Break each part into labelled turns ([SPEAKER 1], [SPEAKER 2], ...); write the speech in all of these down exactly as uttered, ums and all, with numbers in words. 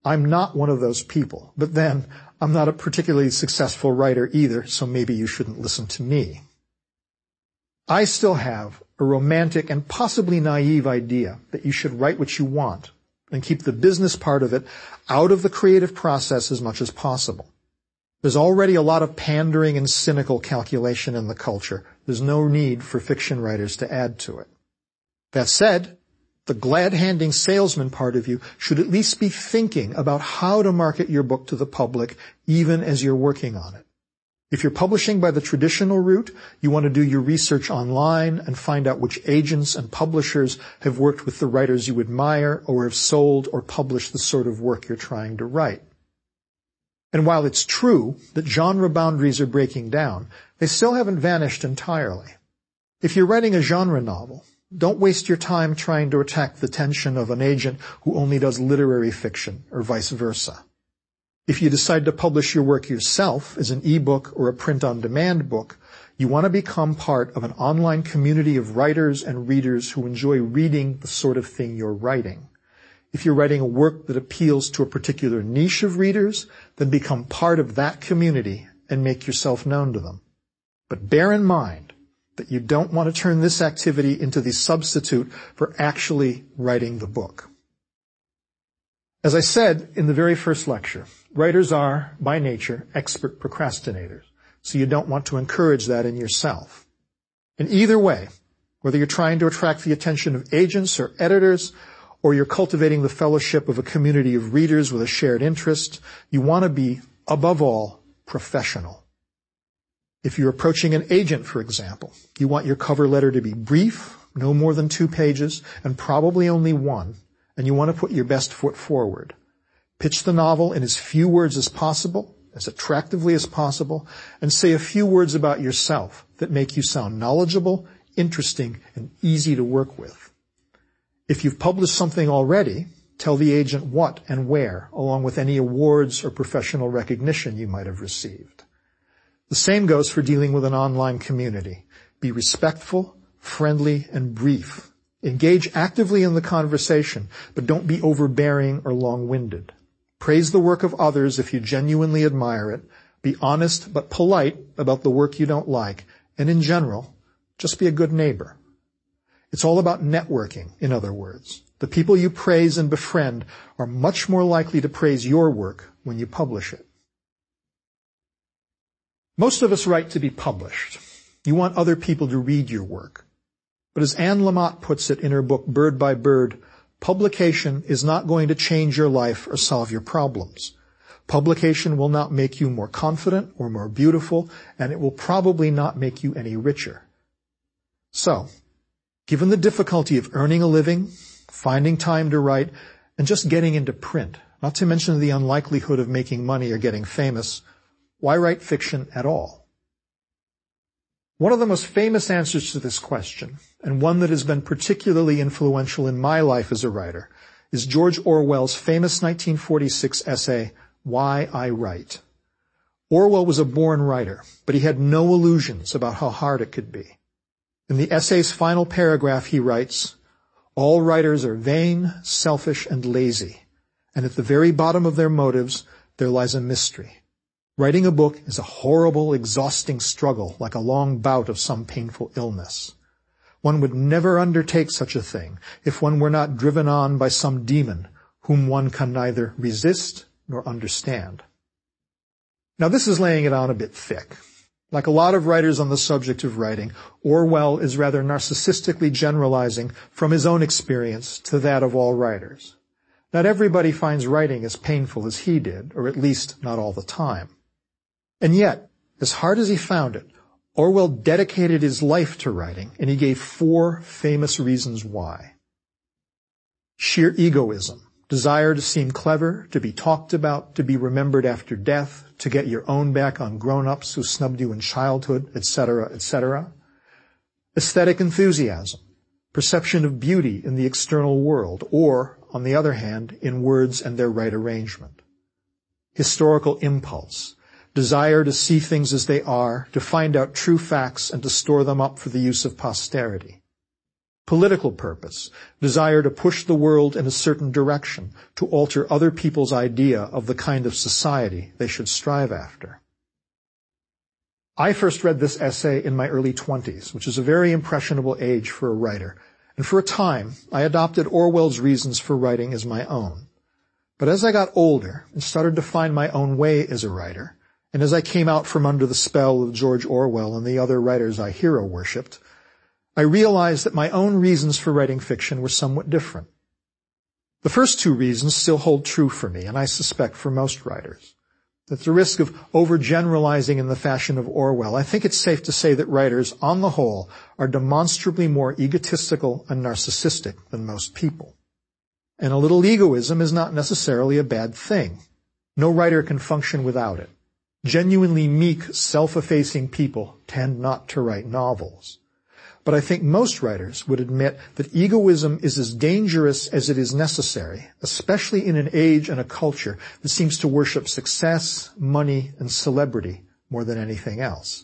[SPEAKER 1] I'm not one of those people, but then I'm not a particularly successful writer either, so maybe you shouldn't listen to me. I still have a romantic and possibly naive idea that you should write what you want and keep the business part of it out of the creative process as much as possible. There's already a lot of pandering and cynical calculation in the culture. There's no need for fiction writers to add to it. That said, the glad-handing salesman part of you should at least be thinking about how to market your book to the public even as you're working on it. If you're publishing by the traditional route, you want to do your research online and find out which agents and publishers have worked with the writers you admire or have sold or published the sort of work you're trying to write. And while it's true that genre boundaries are breaking down, they still haven't vanished entirely. If you're writing a genre novel, don't waste your time trying to attack the attention of an agent who only does literary fiction or vice versa. If you decide to publish your work yourself as an ebook or a print-on-demand book, you want to become part of an online community of writers and readers who enjoy reading the sort of thing you're writing. If you're writing a work that appeals to a particular niche of readers, then become part of that community and make yourself known to them. But bear in mind that you don't want to turn this activity into the substitute for actually writing the book. As I said in the very first lecture, writers are, by nature, expert procrastinators, so you don't want to encourage that in yourself. In either way, whether you're trying to attract the attention of agents or editors, or you're cultivating the fellowship of a community of readers with a shared interest, you want to be, above all, professional. If you're approaching an agent, for example, you want your cover letter to be brief, no more than two pages, and probably only one, and you want to put your best foot forward. Pitch the novel in as few words as possible, as attractively as possible, and say a few words about yourself that make you sound knowledgeable, interesting, and easy to work with. If you've published something already, tell the agent what and where, along with any awards or professional recognition you might have received. The same goes for dealing with an online community. Be respectful, friendly, and brief. Engage actively in the conversation, but don't be overbearing or long-winded. Praise the work of others if you genuinely admire it. Be honest but polite about the work you don't like. And in general, just be a good neighbor. It's all about networking, in other words. The people you praise and befriend are much more likely to praise your work when you publish it. Most of us write to be published. You want other people to read your work. But as Anne Lamott puts it in her book Bird by Bird, publication is not going to change your life or solve your problems. Publication will not make you more confident or more beautiful, and it will probably not make you any richer. So, given the difficulty of earning a living, finding time to write, and just getting into print, not to mention the unlikelihood of making money or getting famous, why write fiction at all? One of the most famous answers to this question, and one that has been particularly influential in my life as a writer, is George Orwell's famous nineteen forty-six essay, Why I Write. Orwell was a born writer, but he had no illusions about how hard it could be. In the essay's final paragraph, he writes, all writers are vain, selfish, and lazy, and at the very bottom of their motives, there lies a mystery. Writing a book is a horrible, exhausting struggle, like a long bout of some painful illness. One would never undertake such a thing if one were not driven on by some demon whom one can neither resist nor understand. Now, this is laying it on a bit thick. Like a lot of writers on the subject of writing, Orwell is rather narcissistically generalizing from his own experience to that of all writers. Not everybody finds writing as painful as he did, or at least not all the time. And yet, as hard as he found it, Orwell dedicated his life to writing, and he gave four famous reasons why. Sheer egoism, desire to seem clever, to be talked about, to be remembered after death, to get your own back on grown-ups who snubbed you in childhood, et cetera, et cetera. Aesthetic enthusiasm, perception of beauty in the external world, or, on the other hand, in words and their right arrangement. Historical impulse, desire to see things as they are, to find out true facts and to store them up for the use of posterity. political purpose, desire to push the world in a certain direction, to alter other people's idea of the kind of society they should strive after. I first read this essay in my early twenties, which is a very impressionable age for a writer, and for a time I adopted Orwell's reasons for writing as my own. But as I got older and started to find my own way as a writer, and as I came out from under the spell of George Orwell and the other writers I hero worshipped, I realized that my own reasons for writing fiction were somewhat different. The first two reasons still hold true for me, and I suspect for most writers. At the risk of overgeneralizing in the fashion of Orwell, I think it's safe to say that writers, on the whole, are demonstrably more egotistical and narcissistic than most people. And a little egoism is not necessarily a bad thing. No writer can function without it. Genuinely meek, self-effacing people tend not to write novels. But I think most writers would admit that egoism is as dangerous as it is necessary, especially in an age and a culture that seems to worship success, money, and celebrity more than anything else.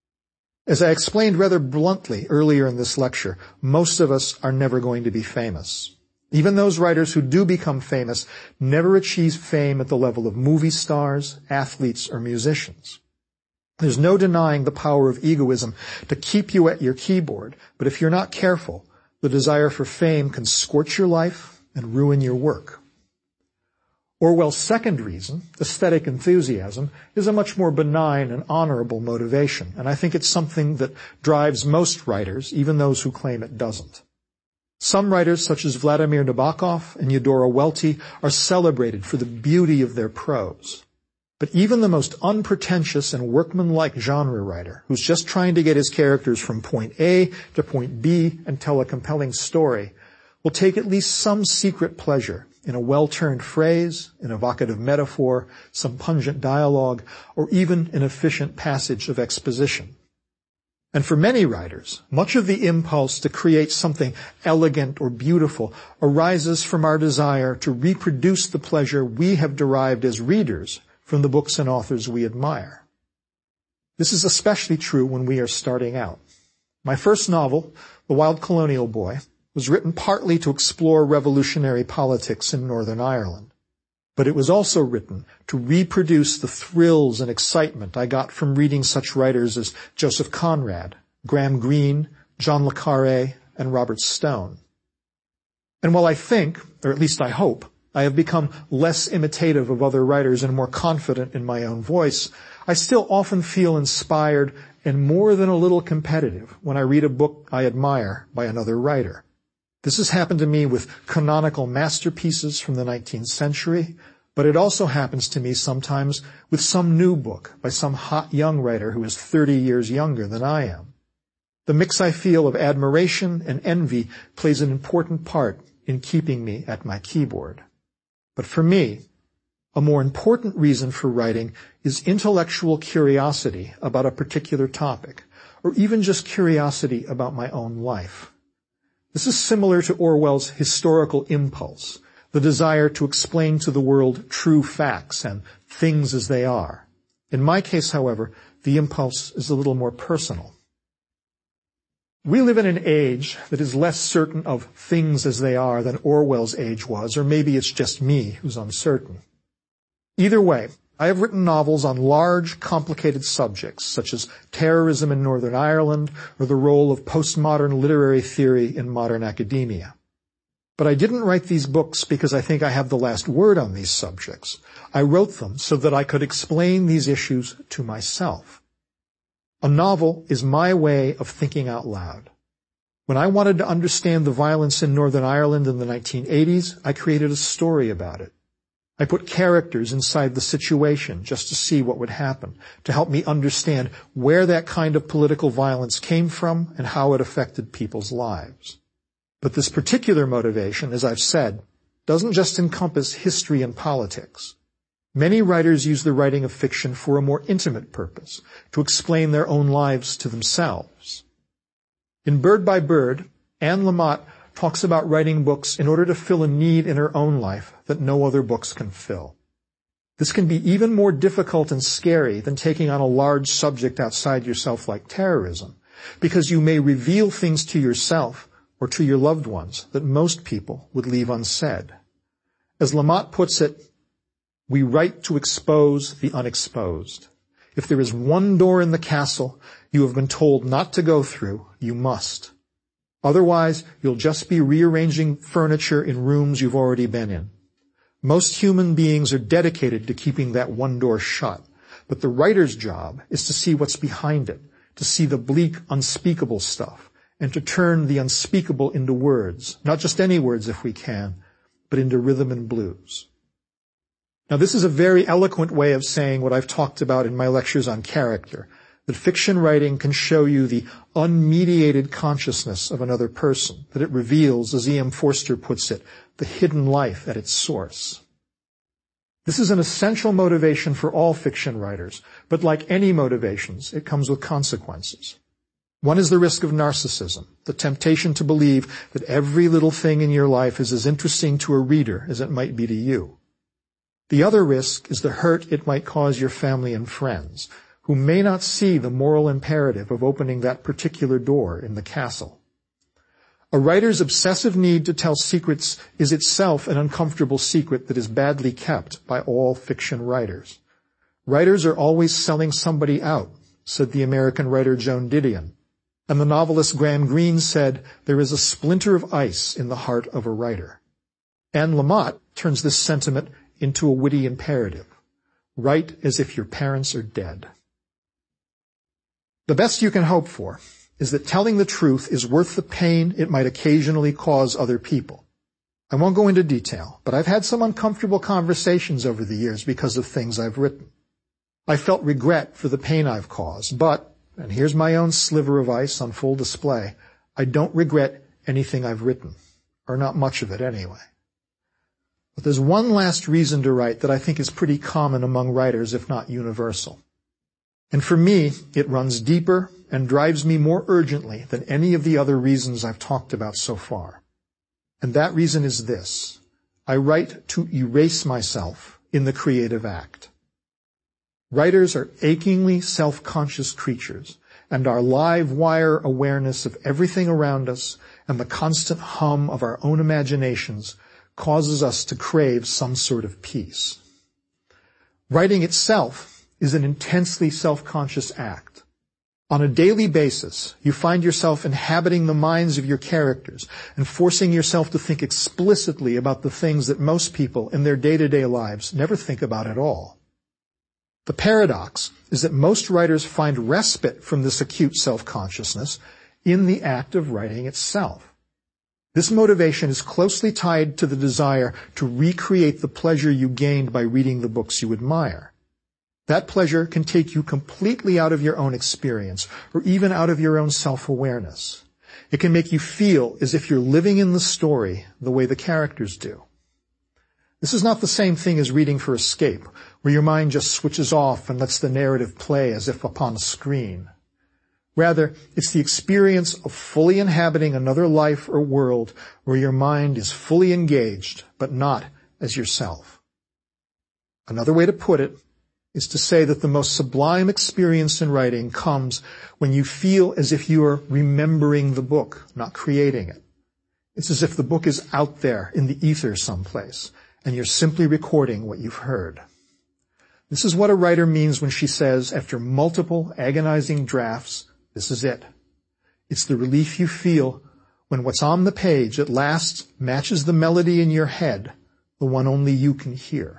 [SPEAKER 1] As I explained rather bluntly earlier in this lecture, most of us are never going to be famous. Even those writers who do become famous never achieve fame at the level of movie stars, athletes, or musicians. There's no denying the power of egoism to keep you at your keyboard, but if you're not careful, the desire for fame can scorch your life and ruin your work. Orwell's second reason, aesthetic enthusiasm, is a much more benign and honorable motivation, and I think it's something that drives most writers, even those who claim it doesn't. Some writers, such as Vladimir Nabokov and Eudora Welty, are celebrated for the beauty of their prose. But even the most unpretentious and workmanlike genre writer, who's just trying to get his characters from point A to point B and tell a compelling story, will take at least some secret pleasure in a well-turned phrase, an evocative metaphor, some pungent dialogue, or even an efficient passage of exposition. And for many writers, much of the impulse to create something elegant or beautiful arises from our desire to reproduce the pleasure we have derived as readers from the books and authors we admire. This is especially true when we are starting out. My first novel, The Wild Colonial Boy, was written partly to explore revolutionary politics in Northern Ireland. But it was also written to reproduce the thrills and excitement I got from reading such writers as Joseph Conrad, Graham Greene, John le Carré, and Robert Stone. And while I think, or at least I hope, I have become less imitative of other writers and more confident in my own voice, I still often feel inspired and more than a little competitive when I read a book I admire by another writer. This has happened to me with canonical masterpieces from the nineteenth century, but it also happens to me sometimes with some new book by some hot young writer who is thirty years younger than I am. The mix I feel of admiration and envy plays an important part in keeping me at my keyboard. But for me, a more important reason for writing is intellectual curiosity about a particular topic, or even just curiosity about my own life. This is similar to Orwell's historical impulse, the desire to explain to the world true facts and things as they are. In my case, however, the impulse is a little more personal. We live in an age that is less certain of things as they are than Orwell's age was, or maybe it's just me who's uncertain. Either way, I have written novels on large, complicated subjects, such as terrorism in Northern Ireland or the role of postmodern literary theory in modern academia. But I didn't write these books because I think I have the last word on these subjects. I wrote them so that I could explain these issues to myself. A novel is my way of thinking out loud. When I wanted to understand the violence in Northern Ireland in the nineteen eighties, I created a story about it. I put characters inside the situation just to see what would happen, to help me understand where that kind of political violence came from and how it affected people's lives. But this particular motivation, as I've said, doesn't just encompass history and politics. Many writers use the writing of fiction for a more intimate purpose, to explain their own lives to themselves. In Bird by Bird, Anne Lamott talks about writing books in order to fill a need in her own life that no other books can fill. This can be even more difficult and scary than taking on a large subject outside yourself like terrorism, because you may reveal things to yourself or to your loved ones that most people would leave unsaid. As Lamott puts it, we write to expose the unexposed. If there is one door in the castle you have been told not to go through, you must. Otherwise, you'll just be rearranging furniture in rooms you've already been in. Most human beings are dedicated to keeping that one door shut, but the writer's job is to see what's behind it, to see the bleak, unspeakable stuff, and to turn the unspeakable into words, not just any words if we can, but into rhythm and blues. Now, this is a very eloquent way of saying what I've talked about in my lectures on character, that fiction writing can show you the unmediated consciousness of another person, that it reveals, as E M Forster puts it, the hidden life at its source. This is an essential motivation for all fiction writers, but like any motivations, it comes with consequences. One is the risk of narcissism, the temptation to believe that every little thing in your life is as interesting to a reader as it might be to you. The other risk is the hurt it might cause your family and friends, who may not see the moral imperative of opening that particular door in the castle. A writer's obsessive need to tell secrets is itself an uncomfortable secret that is badly kept by all fiction writers. Writers are always selling somebody out, said the American writer Joan Didion. And the novelist Graham Greene said, there is a splinter of ice in the heart of a writer. Anne Lamott turns this sentiment into a witty imperative. Write as if your parents are dead. The best you can hope for is that telling the truth is worth the pain it might occasionally cause other people. I won't go into detail, but I've had some uncomfortable conversations over the years because of things I've written. I felt regret for the pain I've caused, but, and here's my own sliver of ice on full display, I don't regret anything I've written, or not much of it anyway. But there's one last reason to write that I think is pretty common among writers, if not universal. And for me, it runs deeper and drives me more urgently than any of the other reasons I've talked about so far. And that reason is this. I write to erase myself in the creative act. Writers are achingly self-conscious creatures, and our live wire awareness of everything around us and the constant hum of our own imaginations causes us to crave some sort of peace. Writing itself is an intensely self-conscious act. On a daily basis, you find yourself inhabiting the minds of your characters and forcing yourself to think explicitly about the things that most people in their day-to-day lives never think about at all. The paradox is that most writers find respite from this acute self-consciousness in the act of writing itself. This motivation is closely tied to the desire to recreate the pleasure you gained by reading the books you admire. That pleasure can take you completely out of your own experience, or even out of your own self-awareness. It can make you feel as if you're living in the story the way the characters do. This is not the same thing as reading for escape, where your mind just switches off and lets the narrative play as if upon a screen. Rather, it's the experience of fully inhabiting another life or world where your mind is fully engaged, but not as yourself. Another way to put it is to say that the most sublime experience in writing comes when you feel as if you are remembering the book, not creating it. It's as if the book is out there in the ether someplace, and you're simply recording what you've heard. This is what a writer means when she says, after multiple agonizing drafts, this is it. It's the relief you feel when what's on the page at last matches the melody in your head, the one only you can hear.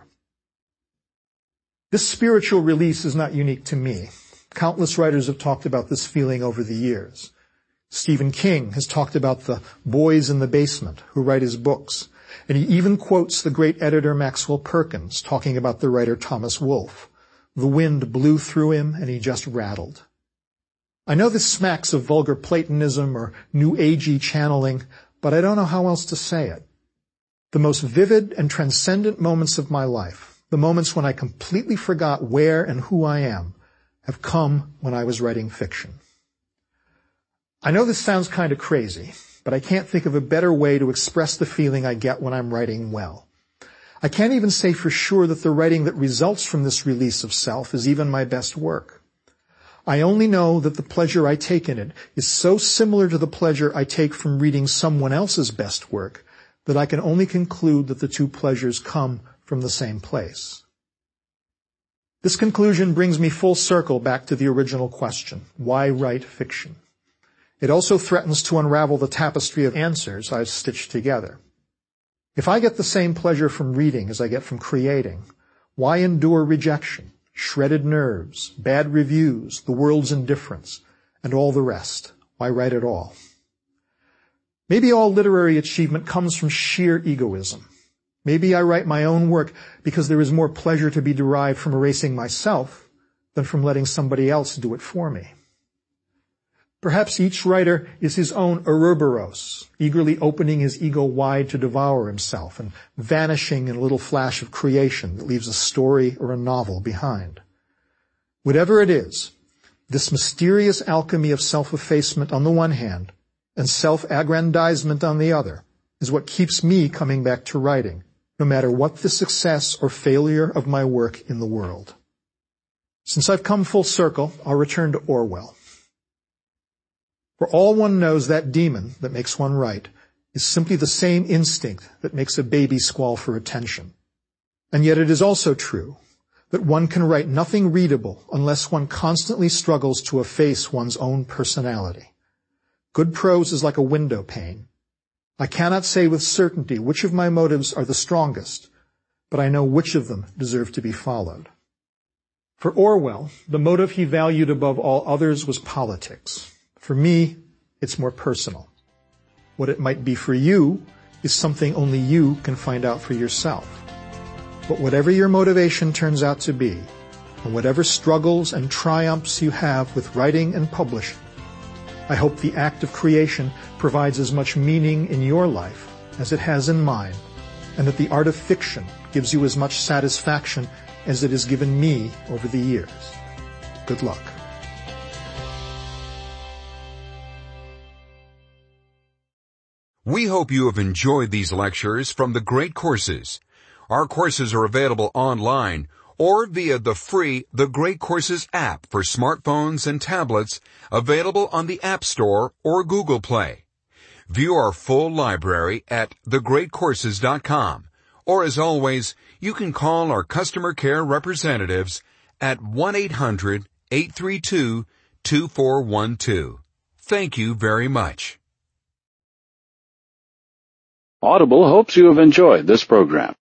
[SPEAKER 1] This spiritual release is not unique to me. Countless writers have talked about this feeling over the years. Stephen King has talked about the boys in the basement who write his books, and he even quotes the great editor Maxwell Perkins talking about the writer Thomas Wolfe. The wind blew through him and he just rattled. I know this smacks of vulgar Platonism or New Agey channeling, but I don't know how else to say it. The most vivid and transcendent moments of my life, the moments when I completely forgot where and who I am, have come when I was writing fiction. I know this sounds kind of crazy, but I can't think of a better way to express the feeling I get when I'm writing well. I can't even say for sure that the writing that results from this release of self is even my best work. I only know that the pleasure I take in it is so similar to the pleasure I take from reading someone else's best work that I can only conclude that the two pleasures come from the same place. This conclusion brings me full circle back to the original question, why write fiction? It also threatens to unravel the tapestry of answers I've stitched together. If I get the same pleasure from reading as I get from creating, why endure rejection, shredded nerves, bad reviews, the world's indifference, and all the rest? Why write at all? Maybe all literary achievement comes from sheer egoism. Maybe I write my own work because there is more pleasure to be derived from erasing myself than from letting somebody else do it for me. Perhaps each writer is his own Ouroboros, eagerly opening his ego wide to devour himself and vanishing in a little flash of creation that leaves a story or a novel behind. Whatever it is, this mysterious alchemy of self-effacement on the one hand and self-aggrandizement on the other is what keeps me coming back to writing, no matter what the success or failure of my work in the world. Since I've come full circle, I'll return to Orwell. For all one knows, that demon that makes one write is simply the same instinct that makes a baby squall for attention. And yet it is also true that one can write nothing readable unless one constantly struggles to efface one's own personality. Good prose is like a window pane. I cannot say with certainty which of my motives are the strongest, but I know which of them deserve to be followed. For Orwell, the motive he valued above all others was politics. For me, it's more personal. What it might be for you is something only you can find out for yourself. But whatever your motivation turns out to be, and whatever struggles and triumphs you have with writing and publishing, I hope the act of creation provides as much meaning in your life as it has in mine, and that the art of fiction gives you as much satisfaction as it has given me over the years. Good luck.
[SPEAKER 2] We hope you have enjoyed these lectures from the Great Courses. Our courses are available online or via the free The Great Courses app for smartphones and tablets, available on the App Store or Google Play. View our full library at the great courses dot com, or as always, you can call our customer care representatives at one eight hundred, eight three two, two four one two. Thank you very much.
[SPEAKER 3] Audible hopes you have enjoyed this program.